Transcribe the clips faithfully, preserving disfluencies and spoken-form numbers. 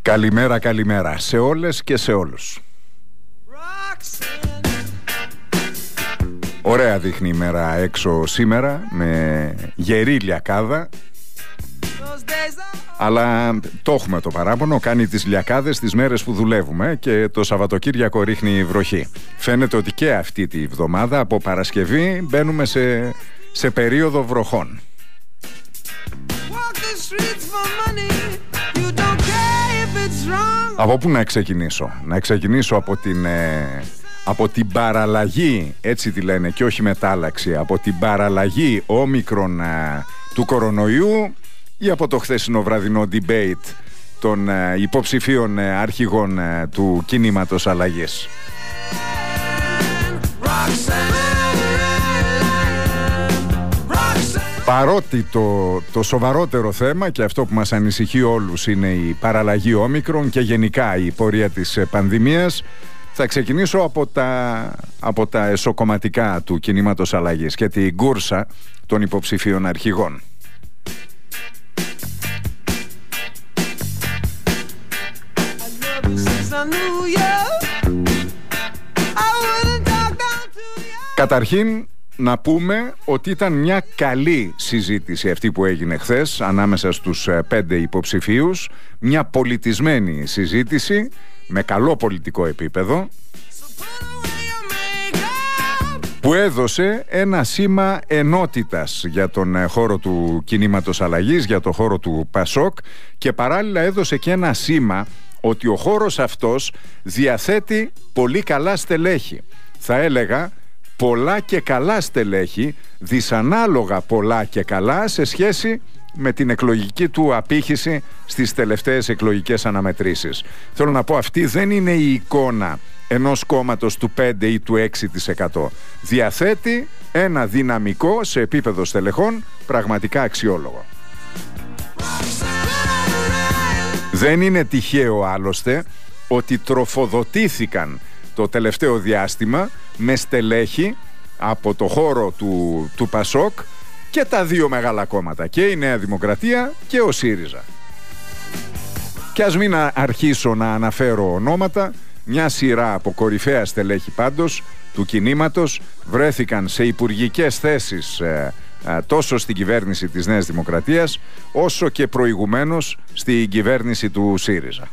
Καλημέρα, καλημέρα σε όλες και σε όλους. Ωραία δείχνει η μέρα έξω σήμερα, με γερή λιακάδα. Αλλά το έχουμε το παράπονο, κάνει τις λιακάδες τις μέρες που δουλεύουμε και το Σαββατοκύριακο ρίχνει βροχή. Φαίνεται ότι και αυτή τη βδομάδα από Παρασκευή μπαίνουμε σε, σε περίοδο βροχών. Από πού να ξεκινήσω? Να ξεκινήσω από την, ε, από την παραλλαγή, έτσι τη λένε και όχι μετάλλαξη, από την παραλλαγή όμικρον ε, του κορονοϊού ή από το χθεσινό βραδινό debate των ε, υποψηφίων ε, αρχηγών ε, του κινήματος αλλαγής. Παρότι το, το σοβαρότερο θέμα και αυτό που μας ανησυχεί όλους είναι η παραλλαγή όμικρον και γενικά η πορεία της πανδημίας, θα ξεκινήσω από τα, από τα εσωκομματικά του κινήματος αλλαγής και την κούρσα των υποψηφίων αρχηγών. Καταρχήν να πούμε ότι ήταν μια καλή συζήτηση αυτή που έγινε χθες ανάμεσα στους πέντε υποψηφίους, μια πολιτισμένη συζήτηση με καλό πολιτικό επίπεδο που έδωσε ένα σήμα ενότητας για τον χώρο του κινήματος αλλαγής, για τον χώρο του Πασόκ και παράλληλα έδωσε και ένα σήμα ότι ο χώρος αυτός διαθέτει πολύ καλά στελέχη. Θα έλεγα πολλά και καλά στελέχη, δυσανάλογα πολλά και καλά σε σχέση με την εκλογική του απήχηση στις τελευταίες εκλογικές αναμετρήσεις. Θέλω να πω, αυτή δεν είναι η εικόνα ενός κόμματος του πέντε ή του έξι τοις εκατό. Διαθέτει ένα δυναμικό σε επίπεδο στελεχών πραγματικά αξιόλογο. Δεν είναι τυχαίο άλλωστε ότι τροφοδοτήθηκαν το τελευταίο διάστημα με στελέχη από το χώρο του, του Πασόκ και τα δύο μεγάλα κόμματα, και η Νέα Δημοκρατία και ο ΣΥΡΙΖΑ. Και ας μην αρχίσω να αναφέρω ονόματα, μια σειρά από κορυφαία στελέχη πάντως του κινήματος βρέθηκαν σε υπουργικές θέσεις ε, ε, τόσο στην κυβέρνηση της Νέας Δημοκρατίας όσο και προηγουμένως στην κυβέρνηση του ΣΥΡΙΖΑ,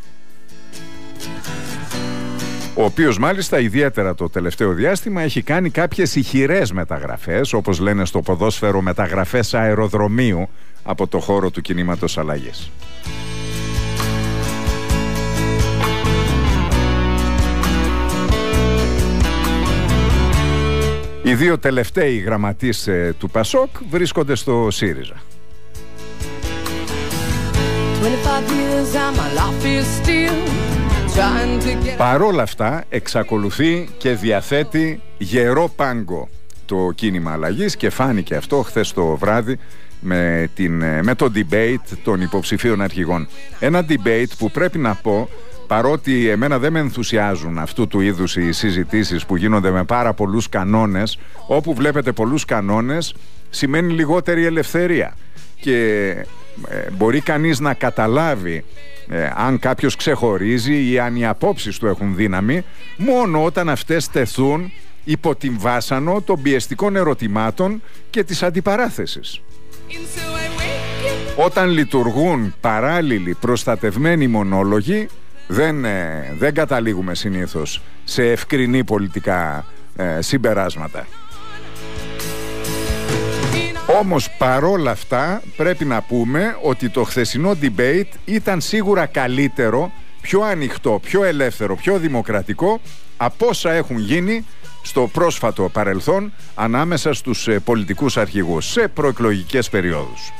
ο οποίος μάλιστα ιδιαίτερα το τελευταίο διάστημα έχει κάνει κάποιες ηχηρές μεταγραφές, όπως λένε στο ποδόσφαιρο μεταγραφές αεροδρομίου, από το χώρο του κινήματος αλλαγής. Οι δύο τελευταίοι γραμματείς ε, του Πασόκ βρίσκονται στο ΣΥΡΙΖΑ. Παρόλα αυτά εξακολουθεί και διαθέτει γερό πάγκο το κίνημα αλλαγής και φάνηκε αυτό χθες το βράδυ με, την, με το debate των υποψηφίων αρχηγών. Ένα debate που πρέπει να πω, παρότι εμένα δεν με ενθουσιάζουν αυτού του είδους οι συζητήσεις που γίνονται με πάρα πολλούς κανόνες, όπου βλέπετε πολλούς κανόνες σημαίνει λιγότερη ελευθερία και ε, μπορεί κανείς να καταλάβει Ε, αν κάποιος ξεχωρίζει ή αν οι απόψεις του έχουν δύναμη μόνο όταν αυτές τεθούν υπό την βάσανο των πιεστικών ερωτημάτων και της αντιπαράθεσης. Όταν λειτουργούν παράλληλοι προστατευμένοι μονόλογοι δεν, ε, δεν καταλήγουμε συνήθως σε ευκρινή πολιτικά ε, συμπεράσματα. Όμως παρόλα αυτά πρέπει να πούμε ότι το χθεσινό debate ήταν σίγουρα καλύτερο, πιο ανοιχτό, πιο ελεύθερο, πιο δημοκρατικό από όσα έχουν γίνει στο πρόσφατο παρελθόν ανάμεσα στους πολιτικούς αρχηγούς σε προεκλογικές περιόδους.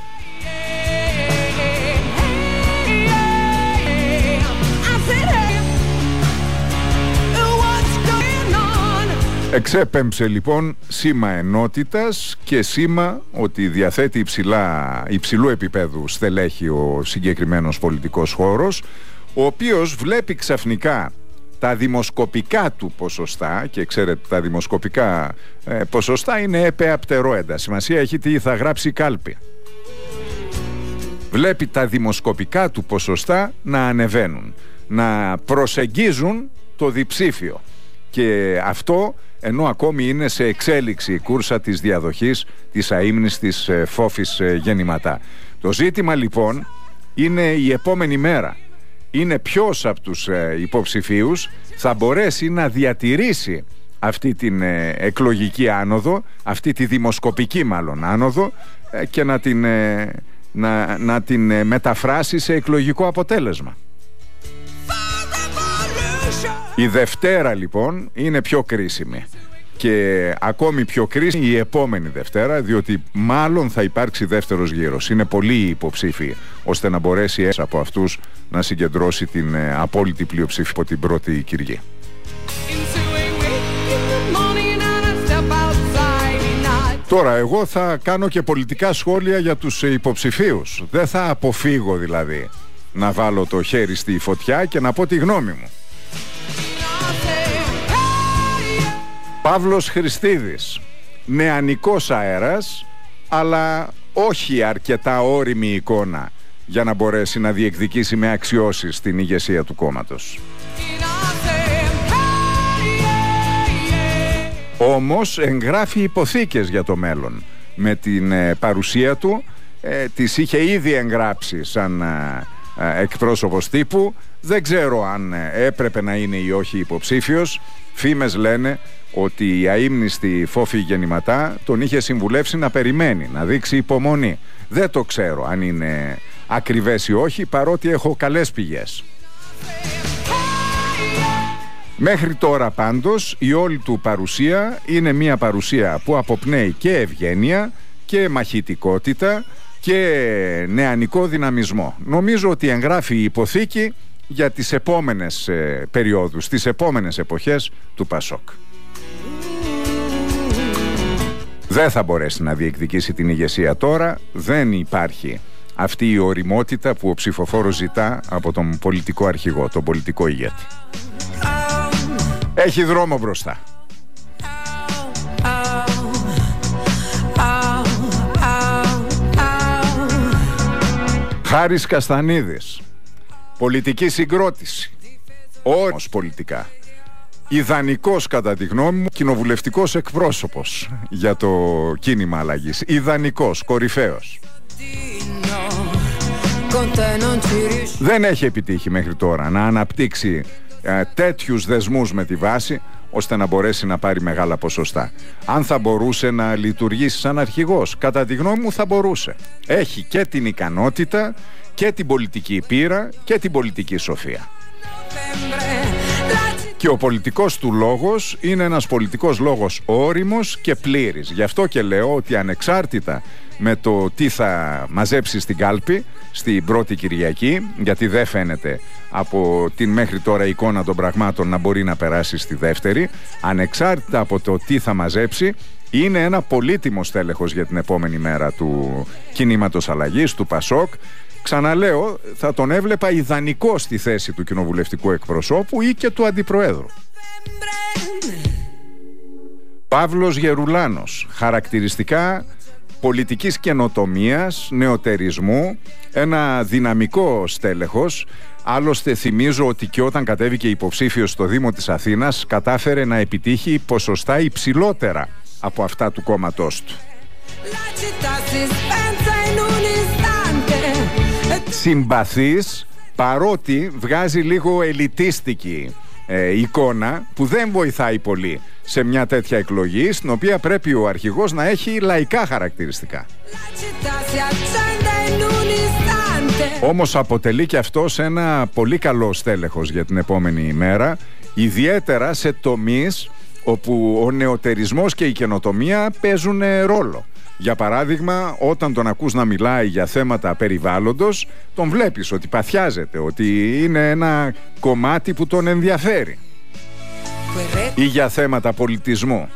Εξέπεμψε λοιπόν σήμα ενότητας και σήμα ότι διαθέτει υψηλά, υψηλού επίπεδου στελέχη ο συγκεκριμένος πολιτικός χώρος, ο οποίος βλέπει ξαφνικά τα δημοσκοπικά του ποσοστά, και ξέρετε τα δημοσκοπικά ε, ποσοστά είναι επεαπτερόεντα, σημασία έχει τι θα γράψει η κάλπη. Βλέπει τα δημοσκοπικά του ποσοστά να ανεβαίνουν, να προσεγγίζουν το διψήφιο. Και αυτό ενώ ακόμη είναι σε εξέλιξη η κούρσα της διαδοχής της αείμνης της φόφης γεννηματά. Το ζήτημα λοιπόν είναι η επόμενη μέρα. Είναι ποιος από τους υποψηφίους θα μπορέσει να διατηρήσει αυτή την εκλογική άνοδο, αυτή τη δημοσκοπική μάλλον άνοδο, και να την, να, να την μεταφράσει σε εκλογικό αποτέλεσμα. Η Δευτέρα λοιπόν είναι πιο κρίσιμη και ακόμη πιο κρίσιμη η επόμενη Δευτέρα, διότι μάλλον θα υπάρξει δεύτερος γύρος. Είναι πολλοί υποψήφοι ώστε να μπορέσει ένας από αυτούς να συγκεντρώσει την ε, απόλυτη πλειοψηφία από την πρώτη Κυριακή. Τώρα εγώ θα κάνω και πολιτικά σχόλια για τους υποψηφίους. Δεν θα αποφύγω δηλαδή να βάλω το χέρι στη φωτιά και να πω τη γνώμη μου. Παύλος Χριστίδης, νεανικός αέρας, αλλά όχι αρκετά όριμη εικόνα για να μπορέσει να διεκδικήσει με αξιώσεις την ηγεσία του κόμματος. Όμως εγγράφει υποθήκες για το μέλλον. Με την ε, παρουσία του ε, τις είχε ήδη εγγράψει σαν ε, ε, εκπρόσωπος τύπου. Δεν ξέρω αν ε, έπρεπε να είναι ή όχι υποψήφιος. Φήμες λένε ότι η αείμνηστη φόφη γεννηματά τον είχε συμβουλεύσει να περιμένει, να δείξει υπομονή. Δεν το ξέρω αν είναι ακριβές ή όχι, παρότι έχω καλές πηγές. Μέχρι τώρα πάντως η όλη του παρουσία είναι μια παρουσία που αποπνέει και ευγένεια και μαχητικότητα και νεανικό δυναμισμό. Νομίζω ότι εγγράφει η υποθήκη για τις επόμενες ε, περιόδους, τις επόμενες εποχές του Πασόκ. Δεν θα μπορέσει να διεκδικήσει την ηγεσία τώρα, δεν υπάρχει αυτή η ωριμότητα που ο ψηφοφόρος ζητά από τον πολιτικό αρχηγό, τον πολιτικό ηγέτη. Έχει δρόμο μπροστά. Χάρης Καστανίδης, πολιτική συγκρότηση, όρος πολιτικά, ιδανικός κατά τη γνώμη μου κοινοβουλευτικός εκπρόσωπος για το κίνημα αλλαγής, ιδανικός, κορυφαίος. Δεν έχει επιτύχει μέχρι τώρα να αναπτύξει ε, τέτοιους δεσμούς με τη βάση ώστε να μπορέσει να πάρει μεγάλα ποσοστά. Αν θα μπορούσε να λειτουργήσει σαν αρχηγός, κατά τη γνώμη μου θα μπορούσε. Έχει και την ικανότητα και την πολιτική πείρα και την πολιτική σοφία. Και ο πολιτικός του λόγος είναι ένας πολιτικός λόγος όριμος και πλήρης. Γι' αυτό και λέω ότι ανεξάρτητα με το τι θα μαζέψει στην κάλπη στην πρώτη Κυριακή, γιατί δεν φαίνεται από την μέχρι τώρα εικόνα των πραγμάτων να μπορεί να περάσει στη δεύτερη, ανεξάρτητα από το τι θα μαζέψει, είναι ένα πολύτιμο στέλεχος για την επόμενη μέρα του κινήματος αλλαγής, του Πασόκ. Ξαναλέω, θα τον έβλεπα ιδανικό στη θέση του κοινοβουλευτικού εκπροσώπου ή και του αντιπροέδρου. Παύλος Γερουλάνος, χαρακτηριστικά πολιτικής καινοτομίας, νεοτερισμού, ένα δυναμικό στέλεχος. Άλλωστε θυμίζω ότι και όταν κατέβηκε υποψήφιος στο Δήμο της Αθήνας κατάφερε να επιτύχει ποσοστά υψηλότερα από αυτά του κόμματός του. Συμπαθής, παρότι βγάζει λίγο ελιτίστικη ε, εικόνα που δεν βοηθάει πολύ σε μια τέτοια εκλογή στην οποία πρέπει ο αρχηγός να έχει λαϊκά χαρακτηριστικά. Όμως αποτελεί και αυτός ένα πολύ καλό στέλεχος για την επόμενη ημέρα, ιδιαίτερα σε τομείς όπου ο νεοτερισμός και η καινοτομία παίζουν ρόλο. Για παράδειγμα, όταν τον ακούς να μιλάει για θέματα περιβάλλοντος, τον βλέπεις ότι παθιάζεται, ότι είναι ένα κομμάτι που τον ενδιαφέρει. Ή για θέματα πολιτισμού.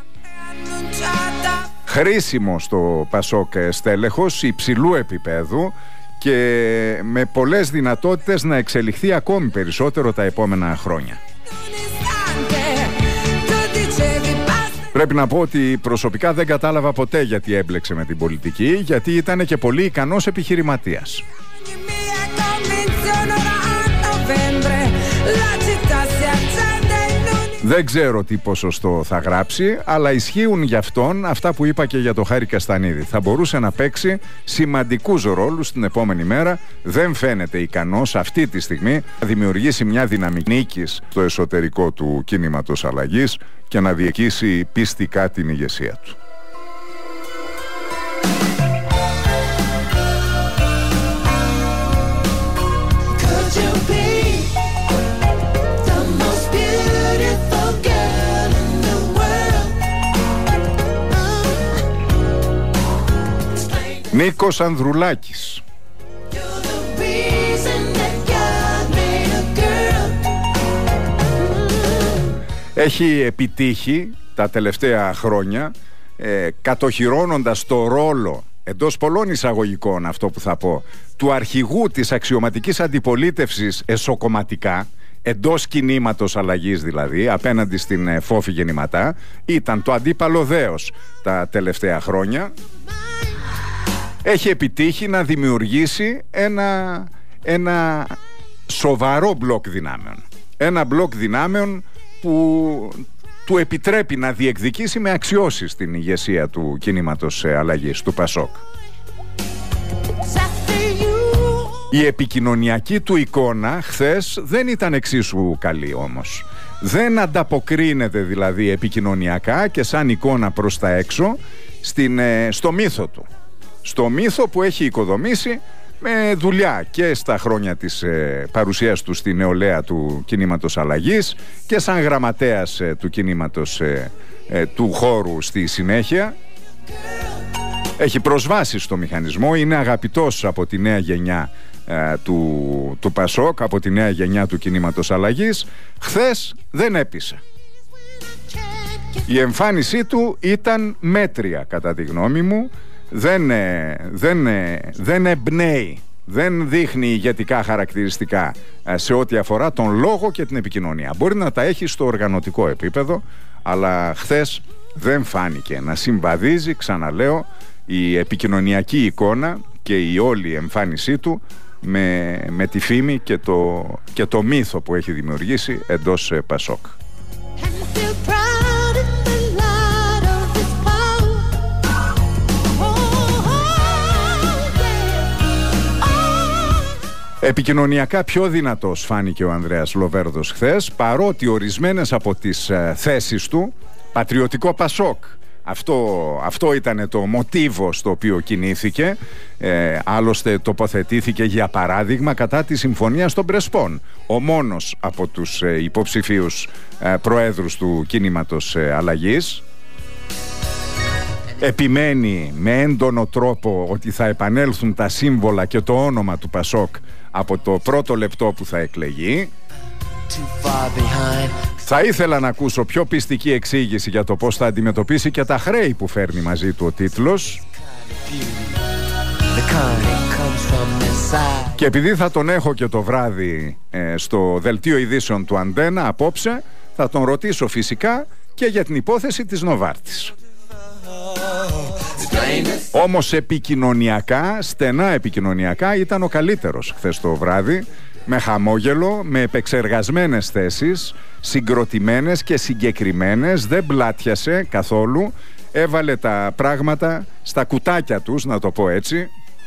Χρήσιμο στο Πασόκ στέλεχος υψηλού επίπεδου και με πολλές δυνατότητες να εξελιχθεί ακόμη περισσότερο τα επόμενα χρόνια. Πρέπει να πω ότι προσωπικά δεν κατάλαβα ποτέ γιατί έμπλεξε με την πολιτική, γιατί ήταν και πολύ ικανός επιχειρηματίας. Δεν ξέρω τι ποσοστό θα γράψει, αλλά ισχύουν για αυτόν αυτά που είπα και για το Χάρη Καστανίδη. Θα μπορούσε να παίξει σημαντικούς ρόλους την επόμενη μέρα. Δεν φαίνεται ικανός αυτή τη στιγμή να δημιουργήσει μια δυναμική νίκης στο εσωτερικό του κίνηματος αλλαγής και να διεκίσει πιστικά την ηγεσία του. Νίκος Ανδρουλάκης. Έχει επιτύχει τα τελευταία χρόνια ε, κατοχυρώνοντας το ρόλο, εντός πολλών εισαγωγικών αυτό που θα πω, του αρχηγού της αξιωματικής αντιπολίτευσης εσωκομματικά, εντός κινήματος αλλαγής δηλαδή, απέναντι στην ε, Φόφη Γεννηματά. Ήταν το αντίπαλο δέος τα τελευταία χρόνια. Έχει επιτύχει να δημιουργήσει ένα, ένα σοβαρό μπλοκ δυνάμεων. Ένα μπλοκ δυνάμεων που του επιτρέπει να διεκδικήσει με αξιώσεις την ηγεσία του κινήματος αλλαγής, του Πασόκ. Η επικοινωνιακή του εικόνα χθες δεν ήταν εξίσου καλή όμως. Δεν ανταποκρίνεται δηλαδή επικοινωνιακά και σαν εικόνα προς τα έξω στην, στο μύθο του. Στο μύθο που έχει οικοδομήσει με δουλειά και στα χρόνια της ε, παρουσίας του στη νεολαία του κινήματος αλλαγής και σαν γραμματέας ε, του κινήματος ε, ε, του χώρου στη συνέχεια. Έχει προσβάσει στο μηχανισμό, είναι αγαπητός από τη νέα γενιά ε, του, του Πασόκ, από τη νέα γενιά του κινήματος αλλαγής. Χθες δεν έπεισε. Η εμφάνισή του ήταν μέτρια κατά τη γνώμη μου. Δεν, δεν, δεν εμπνέει, δεν δείχνει ηγετικά χαρακτηριστικά σε ό,τι αφορά τον λόγο και την επικοινωνία. Μπορεί να τα έχει στο οργανωτικό επίπεδο, αλλά χθες δεν φάνηκε να συμβαδίζει, ξαναλέω, η επικοινωνιακή εικόνα και η όλη εμφάνισή του με, με τη φήμη και το, και το μύθο που έχει δημιουργήσει εντός Πασόκ. Επικοινωνιακά πιο δυνατός φάνηκε ο Ανδρέας Λοβέρδος χθες, παρότι ορισμένες από τις ε, θέσεις του, πατριωτικό Πασόκ, αυτό, αυτό ήταν το μοτίβο στο οποίο κινήθηκε, ε, άλλωστε τοποθετήθηκε για παράδειγμα κατά τη συμφωνία των Πρεσπών, ο μόνος από τους ε, υποψηφίους ε, προέδρους του κίνηματος ε, αλλαγής. Επιμένει με έντονο τρόπο ότι θα επανέλθουν τα σύμβολα και το όνομα του Πασόκ από το πρώτο λεπτό που θα εκλεγεί. Θα ήθελα να ακούσω πιο πιστική εξήγηση για το πώς θα αντιμετωπίσει και τα χρέη που φέρνει μαζί του ο τίτλος. Και επειδή θα τον έχω και το βράδυ ε, στο δελτίο ειδήσεων του Αντένα απόψε, θα τον ρωτήσω φυσικά και για την υπόθεση της Νοβάρτης. Όμως επικοινωνιακά, στενά επικοινωνιακά, ήταν ο καλύτερος χθες το βράδυ, με χαμόγελο, με επεξεργασμένες θέσεις, συγκροτημένες και συγκεκριμένες, δεν πλάτιασε καθόλου, έβαλε τα πράγματα στα κουτάκια τους, να το πω έτσι,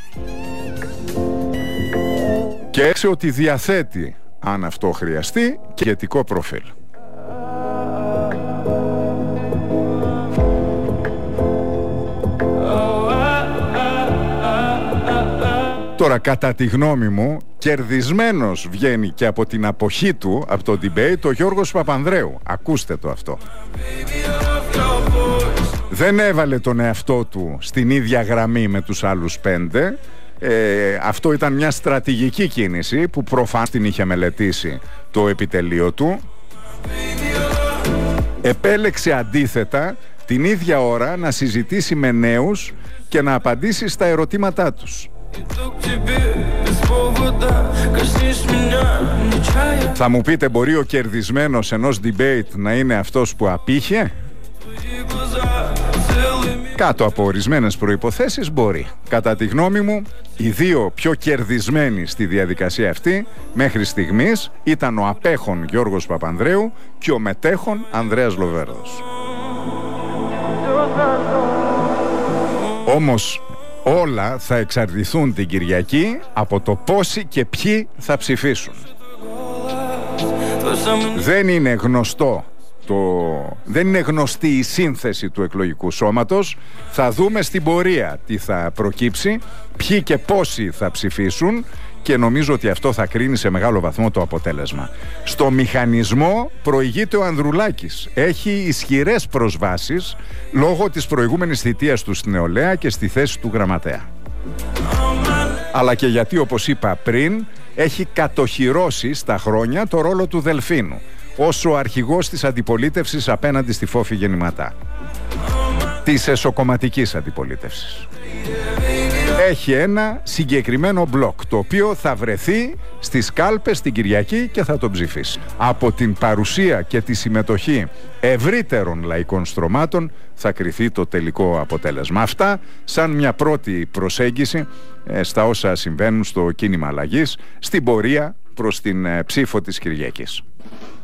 και έξε ότι διαθέτει, αν αυτό χρειαστεί, και ηγετικό προφίλ. Τώρα, κατά τη γνώμη μου, κερδισμένος βγαίνει και από την αποχή του, από το debate, ο Γιώργος Παπανδρέου. Ακούστε το αυτό. Δεν έβαλε τον εαυτό του στην ίδια γραμμή με τους άλλους πέντε. Ε, αυτό ήταν μια στρατηγική κίνηση που προφανώς την είχε μελετήσει το επιτελείο του. Επέλεξε αντίθετα την ίδια ώρα να συζητήσει με νέους και να απαντήσει στα ερωτήματά τους. Θα μου πείτε, μπορεί ο κερδισμένος ενός debate να είναι αυτός που απήχε? Κάτω από ορισμένες προϋποθέσεις μπορεί. Κατά τη γνώμη μου, οι δύο πιο κερδισμένοι στη διαδικασία αυτή μέχρι στιγμής ήταν ο απέχων Γιώργος Παπανδρέου και ο μετέχων Ανδρέας Λοβέρδος. Όμως όλα θα εξαρτηθούν την Κυριακή από το πόσοι και ποιοι θα ψηφίσουν. Δεν είναι γνωστό το... Δεν είναι γνωστή η σύνθεση του εκλογικού σώματος. Θα δούμε στην πορεία τι θα προκύψει, ποιοι και πόσοι θα ψηφίσουν και νομίζω ότι αυτό θα κρίνει σε μεγάλο βαθμό το αποτέλεσμα. Στο μηχανισμό προηγείται ο Ανδρουλάκης. Έχει ισχυρές προσβάσεις λόγω της προηγούμενης θητείας του στην νεολαία και στη θέση του γραμματέα. Αλλά και γιατί, όπως είπα πριν, έχει κατοχυρώσει στα χρόνια το ρόλο του Δελφίνου ως ο αρχηγός της αντιπολίτευσης απέναντι στη Φόφη Γεννηματά, της εσωκομματικής αντιπολίτευσης. Έχει ένα συγκεκριμένο μπλοκ το οποίο θα βρεθεί στις κάλπες την Κυριακή και θα τον ψηφίσει. Από την παρουσία και τη συμμετοχή ευρύτερων λαϊκών στρωμάτων θα κριθεί το τελικό αποτέλεσμα. Αυτά σαν μια πρώτη προσέγγιση ε, στα όσα συμβαίνουν στο κίνημα αλλαγής στην πορεία προς την ε, ψήφο της Κυριακής.